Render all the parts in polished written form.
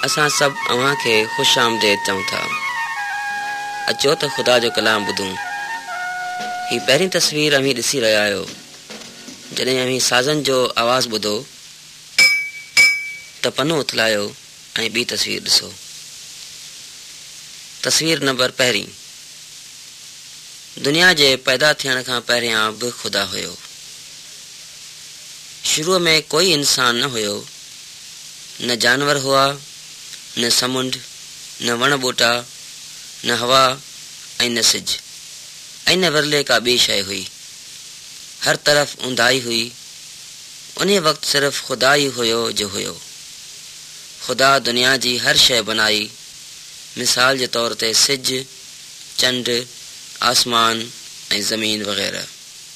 असां सभु अव्हां खे ख़ुशि आमदेद चऊं था। अचो त ख़ुदा जो कलाम ॿुधूं। ही पहिरीं तस्वीर अव्हीं ॾिसी रहिया आहियो। जॾहिं अव्हीं साज़नि जो आवाज़ ॿुधो त पनो उथलायो ऐं ॿी तस्वीर ॾिसो। तस्वीर नंबर पहिरीं। दुनिया जे पैदा थियण खां पहिरियां बि ख़ुदा हुयो। शुरूअ में कोई इंसान न हुयो, न जानवर हुआ, न समुंड, न वण ॿूटा, न हवा ऐं न सिज, ऐं न विरले का ॿी शइ हुई। हर तरफ़ ऊंदाही हुई। उन वक़्तु सिर्फ़ ख़ुदा ई हुयो जो हुयो। ख़ुदा दुनिया जी हर शइ बनाई। मिसाल जे तौर ते सिज, चंड, आसमान ऐं ज़मीन वग़ैरह।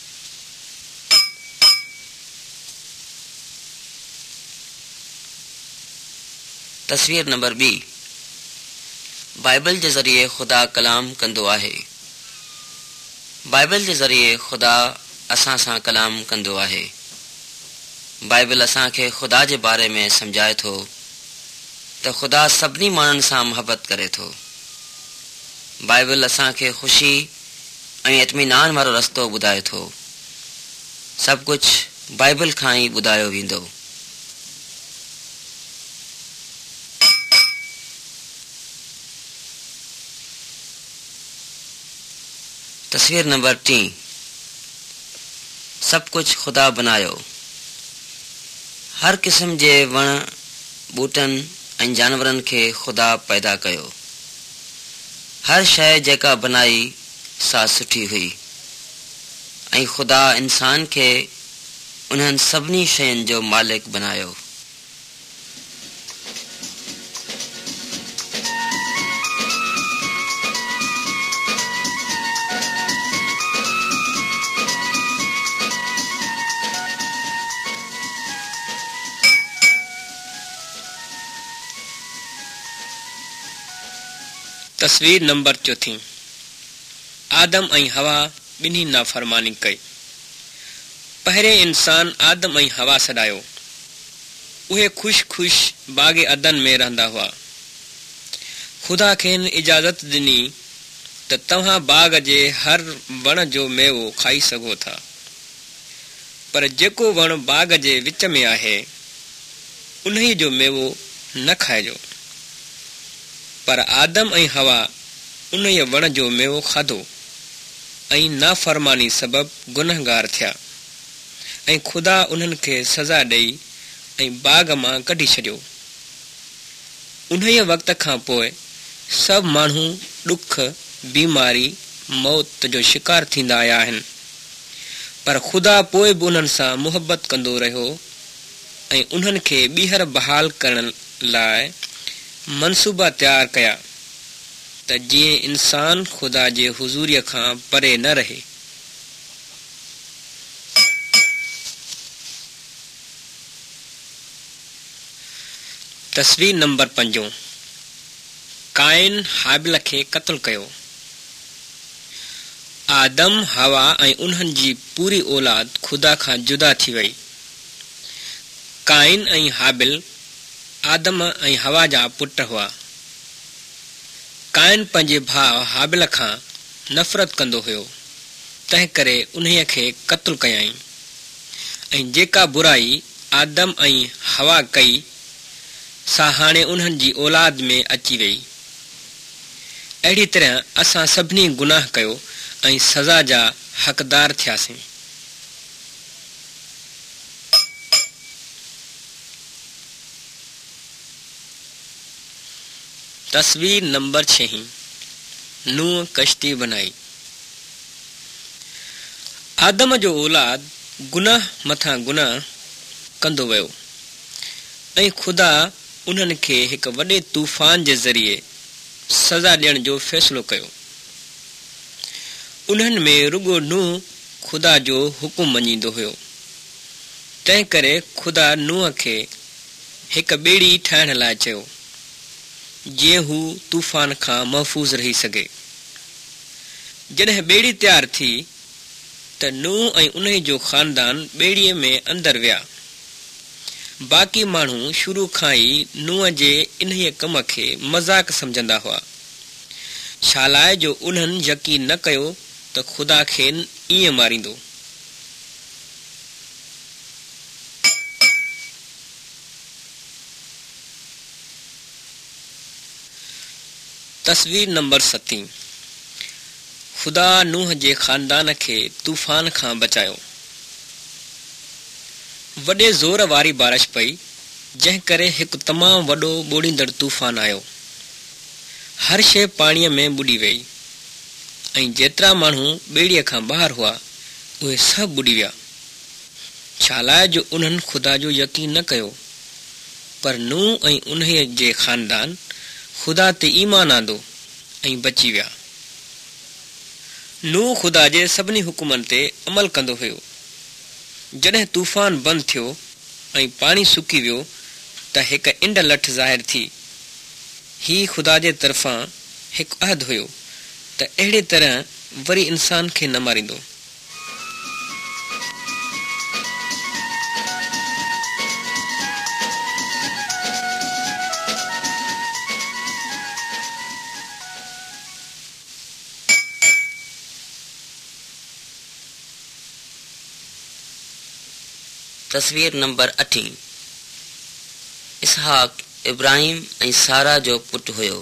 तस्वीर नंबर ॿी। बाइबल जे ज़रिए ख़ुदा कलाम कंदो आहे। बाइबल जे ज़रिए ख़ुदा असां सां कलाम कंदो आहे। बाइबल असांखे ख़ुदा जे बारे में सम्झाए थो त ख़ुदा सभिनी माण्हुनि सां मुहबत करे थो। बाइबल असांखे ख़ुशी ऐं इत्मीनान वारो रस्तो ॿुधाए थो। सभु कुझु बाइबल खां ई ॿुधायो वेंदो। तस्वीर नंबर 3। सभु कुझु ख़ुदा बनायो। हर क़िस्म जे वण ॿूटनि ऐं जानवरनि खे ख़ुदा पैदा कयो। हर शइ जेका बनाई सा सुठी हुई ऐं ख़ुदा इंसान खे उन्हनि सभिनी शयुनि जो मालिक बनायो। तस्वीर नंबर 4। आदम ऐं हवा ॿिन्ही नाफ़रमानी कई। पहिरें इंसान आदम ऐं हवा सॾायो। उहे ख़ुशि बाग़ अदन में रहंदा हुआ। ख़ुदा खेनि इजाज़त ॾिनी त तव्हां बाग़ जे हर वण जो मेवो खाई सघो था, पर जेको वण बाग़ जे विच में आहे उन्ही जो मेवो न खाइजो। पर आदम ऐं हवा उन वण जो मेवो खाधो ऐं नाफ़रमानी सबबु गुनहगार थिया ऐं ख़ुदा उन्हनि खे सज़ा ॾेई ऐं बाग़ मां कढी छॾियो। उन वक़्त खां पोइ सभु माण्हू ॾुख, बीमारी, मौत जो शिकार थींदा आया आहिनि, पर ख़ुदा पोइ बि उन्हनि सां मुहबत कंदो रहियो ऐं उन्हनि खे ॿीहर बहाल करण लाइ मनसूबा तयारु कया त जीअं इंसान ख़ुदा जे हुज़ूरीअ खां परे न रहे। तस्वीर नंबर 5। काइन हाबिल खे क़त्ल कयो। आदम, हवा ऐं उन्हनि जी पूरी औलाद ख़ुदा खां जुदा थी वई। काइन ऐं हाबिल आदम ऐं हवा जा पुट हुआ। काइन पंहिंजे भाउ हाबिल खां नफ़रत कंदो हुयो, तंहिं करे उन्हीअ खे क़त्ल कयईं ऐं जेका बुराई आदम ऐं हवा कई सा हाणे उन्हनि जी औलाद में अची वई। अहिड़ी तरह असां सभिनी गुनाह कयो ऐं सज़ा जा हक़दार थियासीं। तस्वीर नंबर 6। नूह कश्ती बनाई। आदम जो औलाद गुनाह मथां गुनाह कंदो वियो ऐं ख़ुदा उन्हनि खे हिकु वॾे तूफ़ान जे ज़रिए सज़ा ॾियण जो फ़ैसिलो कयो। उन्हनि में रुगो नूह ख़ुदा जो हुकुम मञींदो हुयो, तंहिं करे ख़ुदा नूह खे हिकु ॿेड़ी ठाहिण लाइ चयो जीअं हू तूफ़ान खां महफ़ूज़ रही सघे। जॾहिं ॿेड़ी तयारु थी त नूह ऐं उन जो ख़ानदान ॿेड़ीअ में अंदरि विया। बाक़ी माण्हू शुरू खां ई नूह जे इन्हीअ कम खे मज़ाक सम्झंदा हुआ। छा लाइ जो उन्हनि यकीन न कयो त ख़ुदा खेनि ईअं मारींदो। तस्वीर नंबर 7। ख़ुदा नूह जे ख़ानदान खे तूफ़ान खां बचायो। वॾे ज़ोर वारी बारिश पई, जंहिं करे हिकु तमामु वॾो ॿोड़ींदड़ तूफ़ान आयो। हर शइ पाणीअ में ॿुॾी वई ऐं जेतिरा माण्हू ॿेड़ीअ खां ॿाहिरि हुआ उहे सभु ॿुॾी विया। छा लाइ जो उन्हनि ख़ुदा जो यकीन न कयो। पर नूह ऐं उन्हीअ जे ख़ानदान ख़ुदा ते ईमान आंदो ऐं बची विया। नूह ख़ुदा जे सभिनी हुकुमनि ते अमल कंदो हुयो। जॾहिं तूफ़ान बंदि थियो ऐं पाणी सुकी वियो त हिकु इंड लठ ज़ाहिर थी। ही ख़ुदा जे तरफ़ां हिकु अहद हुयो त अहिड़े तरह वरी इंसान खे न मारींदो। तस्वीर नंबर 8। इसहाक इब्राहिम ऐं सारा जो पुटु हुयो।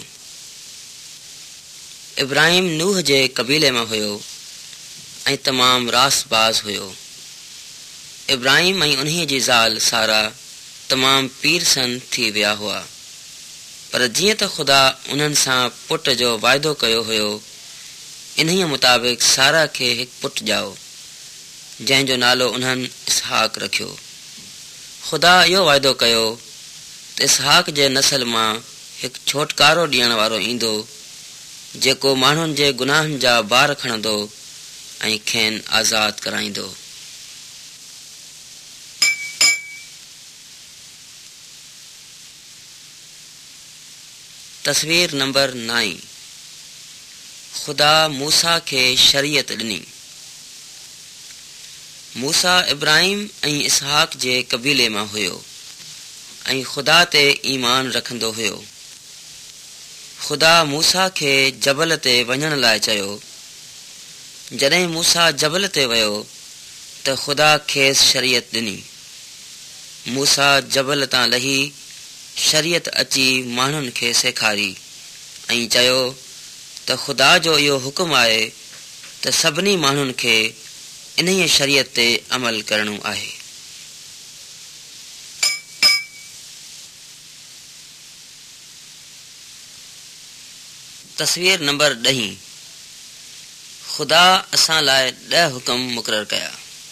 इब्राहिम नूह जे कबीले में हुयो ऐं तमामु रासबाज़ हुयो। इब्राहिम ऐं उन्हीअ जी ज़ाल सारा तमामु पीरसन थी विया हुआ। पर जीअं त ख़ुदा उन्हनि सां पुट जो वाइदो कयो हुयो, इन्हीअ मुताबिक़ सारा खे हिकु पुटु ॼाओ, जंहिंजो नालो उन्हनि इसहाक रखियो। ख़ुदा इहो वाइदो कयो त इसहाक जे नसल मां हिकु छोटकारो ॾियण वारो ईंदो, जेको माण्हुनि जे गुनाहनि जा बार खणंदो ऐं खेनि आज़ाद कराईंदो। तस्वीर नंबर 9। ख़ुदा मूसा खे शरीयत ॾिनी। मूसा इब्राहिम ऐं इसहाक जे कबीले मां हुयो ऐं ख़ुदा ते ईमान रखंदो हुयो। ख़ुदा मूसा खे जबल ते वञण लाइ चयो। जॾहिं मूसा जबल ते वियो त ख़ुदा खेसि शरीयत ॾिनी। मूसा जबल तां लही शरीयत अची माण्हुनि खे सेखारी ऐं चयो त ख़ुदा जो इहो हुकुम आहे त सभिनी माण्हुनि खे इन्हीअ शरीयत ते अमल करणो आहे। तस्वीर नंबर 10। ख़ुदा असां लाइ 10 हुकुम मुक़ररु कया।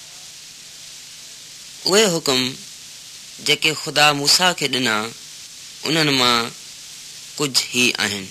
उहे हुकुम जेके ख़ुदा मूसा खे ॾिना, उन्हनि मां कुझु ई आहिनि।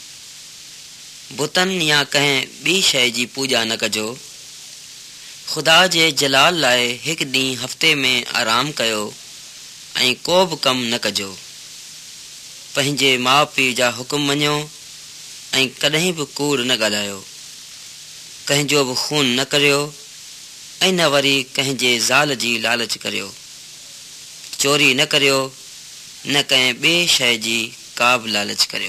बुतनि या कंहिं ॿी शइ जी पूॼा न कजो। ख़ुदा जे जलाल लाइ हिकु ॾींहुं हफ़्ते में आराम कयो ऐं को बि कमु न कजो। पंहिंजे माउ पीउ जा हुकुम मञियो ऐं कॾहिं बि कूड़ न ॻाल्हायो। कंहिंजो बि खून न करियो ऐं न वरी कंहिंजे ज़ाल जी लालच करियो। चोरी न करियो, न कंहिं ॿिए शइ जी का बि लालच करियो।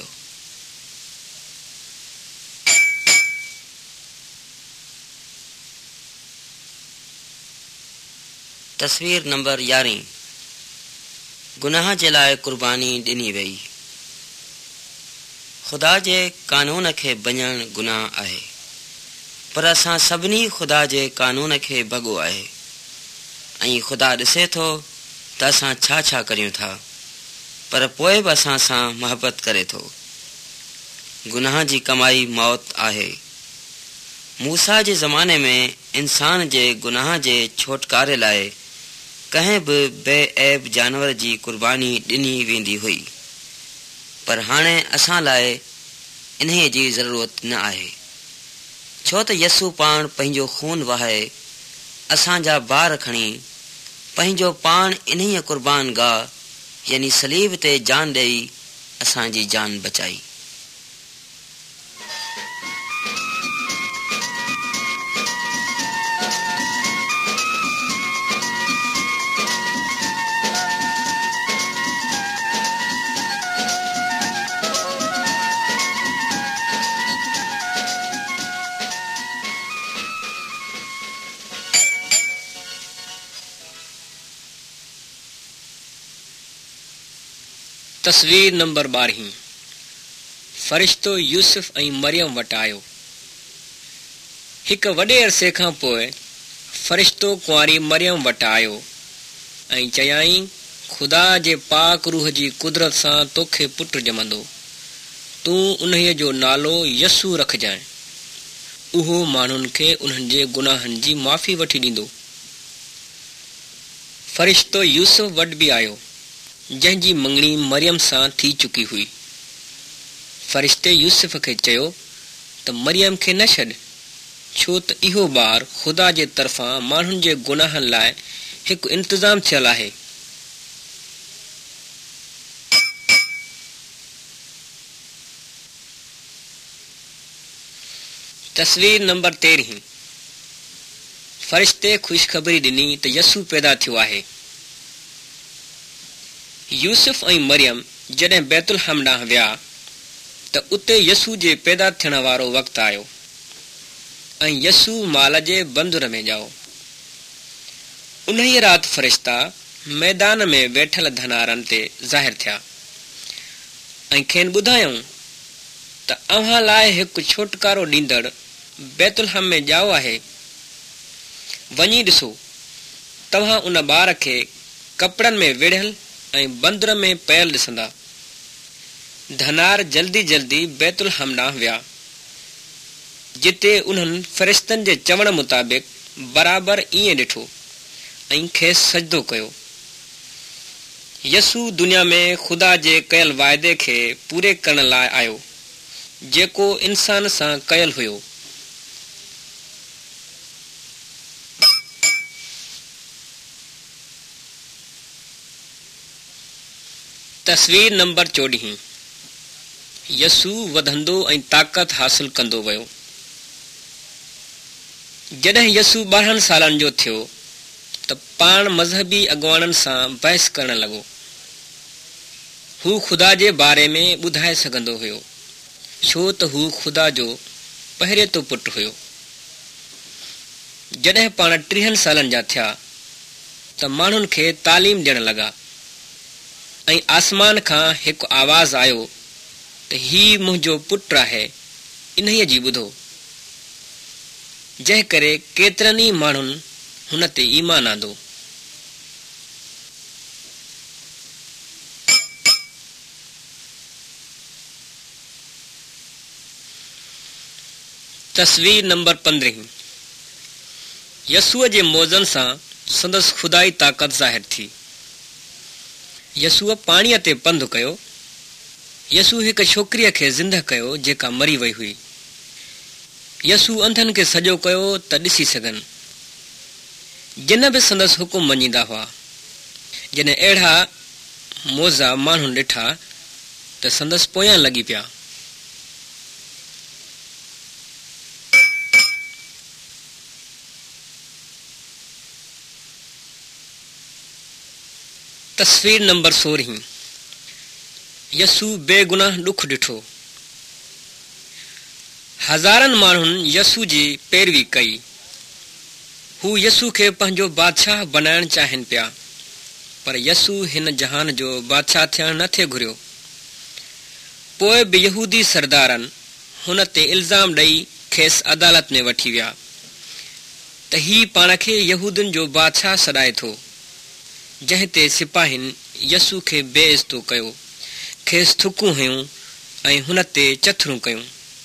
तस्वीर नंबर 11। गुनाह जे लाइ कुर्बानी ॾिनी वई। ख़ुदा जे कानून खे भञणु गुनाह आहे, पर असां सभिनी ख़ुदा जे कानून खे भॻो आहे ऐं ख़ुदा ॾिसे थो त असां छा छा करियूं था, पर पोइ बि असां सां मोहबत करे थो। गुनाह जी कमाई मौत आहे। मूसा जे ज़माने में इंसान जे गुनाह जे छोटकारे लाइ कंहिं बि बेऐब जानवर जी कुर्बानी ॾिनी वेंदी हुई, पर हाणे असां लाइ इन्हीअ जी ज़रूरत न आहे, छो त यसू पाण पंहिंजो खून वहाए असांजा बार खणी पंहिंजो पाण इन्हीअ कुर्बान गाह यानी सलीब ते जान ॾेई असांजी जान बचाई। तस्वीर नंबर 12। फरिश्तो यूसुफ ऐं मरियम वटि आयो। हिकु वॾे अरसे खां पोइ फरिश्तो कुंवारी मरियम वटि आयो ऐं चयाईं, ख़ुदा जे पाक रूह जी कुदरत सां तोखे पुटु ॼमंदो। तूं उन्हीअ जो नालो यसू रखजांइ। उहो माण्हुनि खे उन्हनि जे गुनाहनि जी माफ़ी वठी ॾींदो। फरिश्तो यूसुफ वटि बि आयो, जंहिंजी मङणी मरियम सां थी चुकी हुई। फरिश्ते यूसुफ खे चयो त मरियम खे न छॾ, छो त इहो ॿारु ख़ुदा जे तरफ़ां माण्हुनि जे गुनाहनि लाइ हिकु इंतज़ाम थियल आहे। तस्वीर नंबर 13। फरिश्ते ख़ुशख़बरी ॾिनी त यसू पैदा थियो आहे। यूसुफ ऐं मरियम जॾहिं बैतुलहम ॾांहुं विया त उते यसू जे पैदा थियण वारो वक़्तु आयो ऐं यसू माल जे बंदुर में ॼाओ। उन्हीअ राति फरिश्ता मैदान में वेठल धनारनि ते ज़ाहिर थिया ऐं खेनि ॿुधायूं त अव्हां लाइ हिकु छोटकारो ॾींदड़ बैतुलहम में ॼाओ आहे। वञी ॾिसो, तव्हां उन ॿार खे कपड़नि में विढ़ियल ऐं बंदर में पयल ॾिसंदा। धनार जल्दी जल्दी बैतुलहम ॾांहुं विया, जिते उन्हनि फ़रिश्तनि जे चवण मुताबिक़ बराबरि ईअं ॾिठो ऐं खेसि सजदो कयो। यसू दुनिया में ख़ुदा जे कयल वाइदे खे पूरे करण लाइ आयो, जेको इंसान सां कयल हुयो। तस्वीर नंबर 14। यसू वधंदो ऐं ताक़त हासिल कंदो वियो। जॾहिं यसू 12 सालनि जो थियो त पाण मज़हबी अॻुवाननि सां बहस करण लॻो। हू ख़ुदा जे बारे में ॿुधाए सघंदो हुयो, छो त हू ख़ुदा जो पहिरें पुटु हुयो। जॾहिं पाण 30 सालनि जा थिया त माण्हुनि खे तालीम ॾियण लॻा ऐं आसमान खां हिकु आवाज़ आयो त ही मुंहिंजो पुटु आहे, इन्हीअ जी ॿुधो। जंहिं करे केतिरनि ई माण्हुनि हुन ते ईमान आंदो। तस्वीर नंबर 15। यसूअ जे मौजनि सां संदसि खुदाई ताक़त ज़ाहिर थी। यसूअ पाणीअ ते पंधु कयो। यसू हिकु छोकिरीअ खे ज़िंदह कयो जेका मरी वई हुई। यसू अंधनि खे सॼो कयो त ॾिसी सघनि। जिन बि संदसि हुकुम मञींदा हुआ। जॾहिं अहिड़ा मौज़ा माण्हुनि ॾिठा त संदसि पोयां लॻी पिया। तस्वीर नंबर 16। यसू बेगुनाह ॾुख ॾिठो। हज़ारनि माण्हुनि यसू जी पैरवी कई। हू यसू खे पंहिंजो बादशाह बनाइण चाहिनि पिया, पर यसू हिन जहान जो बादशाह थियण न थे घुरियो। पोइ बि यहूदी सरदारनि हुन ते इल्ज़ाम ॾेई खेसि अदालत में वठी विया त ही पाण खे यहूदियुनि जो बादशाह सॾाए थो। जंहिं ते सिपाहियुनि यसू खे बेइज़्ज़तो कयो, खेसि थुकूं हयूं ऐं हुन ते चथरूं कयूं।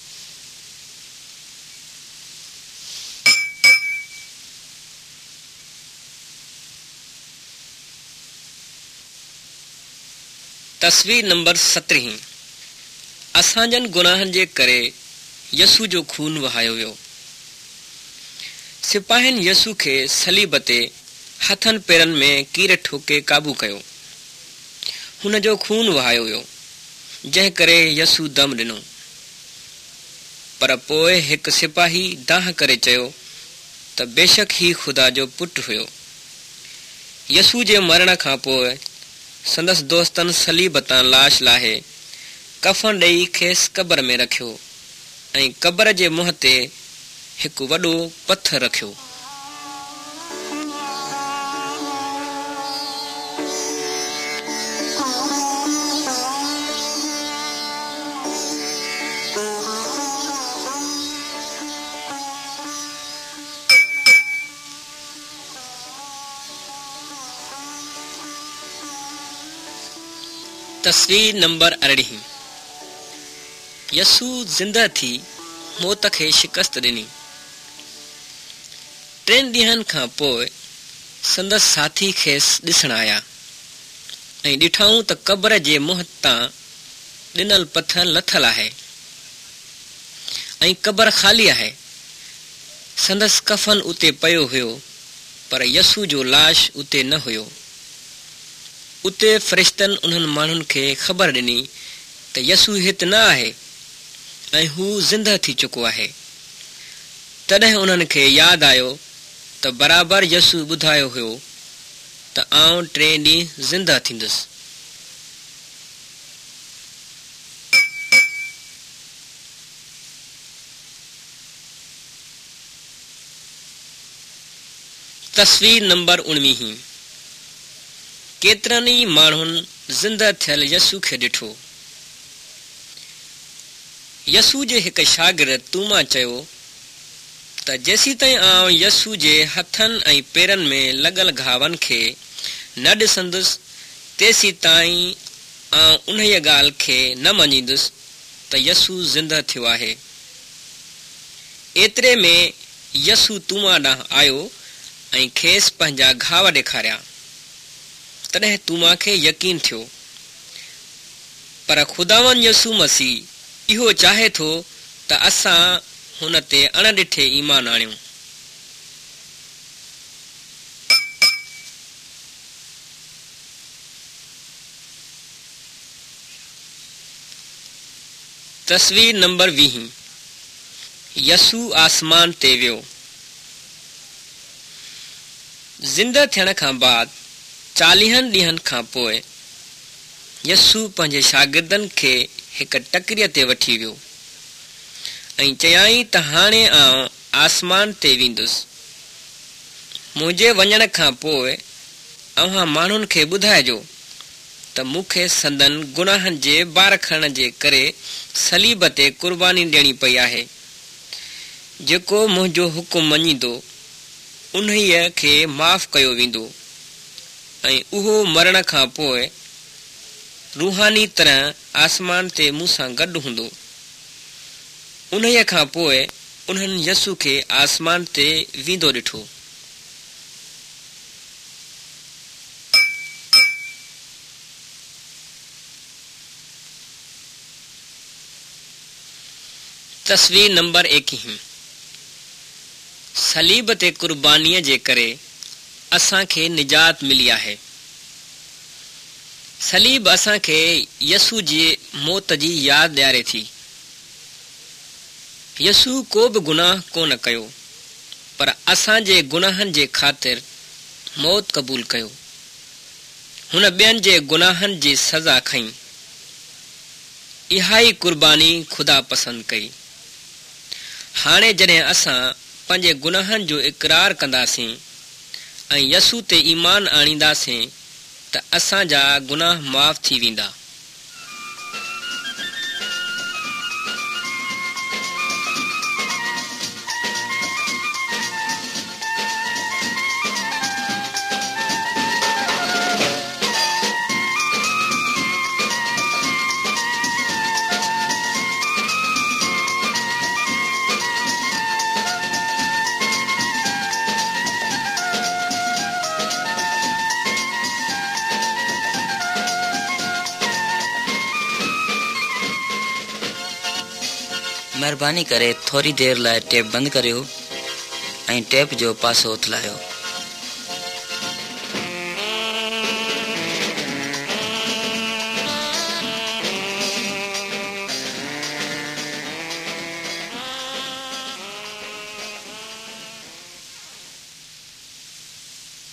तस्वीर नंबर 17। असांजनि गुनाहनि जे करे यसू जो खून वहायो वियो। सिपाहियुनि यसू खे सलीब ते हथनि पेरनि में कीर ठोके काबू कयो। हुन जो खून वहायो वियो, जंहिं करे यसू दम ॾिनो। पर पोइ हिकु सिपाही दाह करे चयो त बेशक ही ख़ुदा जो पुटु हुयो। यसू जे मरण खां पोइ संदसि दोस्तनि सलीब तां लाश लाहे कफ़न ॾेई खेसि क़बर में रखियो ऐं क़बर जे मुंहं ते हिकु वॾो पथर रखियो। तस्वीर नंबर 18। यसू ज़िंदा थी मौत खे शिकस्त ॾिनी। 3 ॾींहनि खां पोइ संदसि साथी खेसि ॾिसण आया ऐं ॾिठऊं त क़बर जे मुंहं तां ॾिनल पथर लथल आहे ऐं क़बर ख़ाली आहे। संदसि कफ़न उते पियो हुयो पर यसू जो लाश उते न हुयो। उते फ़रिश्तनि उन्हनि माण्हुनि खे ख़बर ॾिनी त यसू हिते न आहे ऐं हू ज़िंदा थी चुको आहे। तॾहिं उन्हनि खे यादि आयो त बराबरि यसू ॿुधायो हुयो त आउं 3 ॾींहं ज़िंदा थींदुसि। तस्वीर नंबर 19। केतिरनि ई माण्हुनि ज़िंदा थियल यसू खे ॾिठो। यसू जे हिकु शागिर्द तूमा चयो त जेसीं ताईं आउं यसू जे हथनि ऐं पेरनि में लॻल घावनि खे न ॾिसंदुसि तेसीं ताईं आउं उन ॻाल्हि खे न मञींदुसि त यसू ज़िंदा थियो आहे। एतिरे में यसू तूमा ॾांहुं आयो ऐं खेसि पंहिंजा घाव ॾेखारिया। तॾहिं तूमा खे यकीन थियो। पर ख़ुदावन यसू मसीह इहो चाहे थो त असां हुन ते अणॾिठे ईमान आणियूं। तस्वीर नंबर 20। यसू आसमान ते वियो। ज़िंदा थियण खां बाद 40 ॾींहनि खां पोइ यसू पंहिंजे शागिर्दनि खे हिकु टकरीअ ते वठी वियो ऐं चयाईं त हाणे आउं आसमान ते वेंदुसि। मुंहिंजे वञण खां पोइ अव्हां माण्हुनि खे ॿुधाइजो त मूंखे संदन गुनाहनि जे बार खणण जे करे सलीब ते क़ुर्बानी ॾियणी पई आहे। जेको मुंहिंजो हुकुम मञींदो उन्हीअ खे माफ़ कयो वेंदो ऐं उहो मरण खां पोइ रूहानी तरह आसमान ते मूं सां गॾु हूंदो। उन्हीअ खां पोइ उन्हनि यसू खे आसमान ते वेंदो ॾिठो। तस्वीर नंबर 21। सलीब ते क़ुर्बानीअ जे करे असांखे निजात मिली आहे। सलीब असांखे यसू जी मौत जी यादि ॾियारे थी। यसू को बि गुनाह कोन कयो पर असांजे गुनाहनि जे ख़ातिर मौत क़बूल कयो। हुन ॿियनि जे गुनाहनि जी सज़ा खईं। इहा ई क़ुर्बानी ख़ुदा पसंदि कई। हाणे जॾहिं असां पंहिंजे गुनाहनि जो इक़रार कंदासीं ऐं यसू ते ईमान आणींदासीं त असांजा गुनाह माफ़ थी वेंदा। महिरबानी करे थोरी देर लाइ टेप बंदि करियो ऐं टेप जो पासो उथलायो।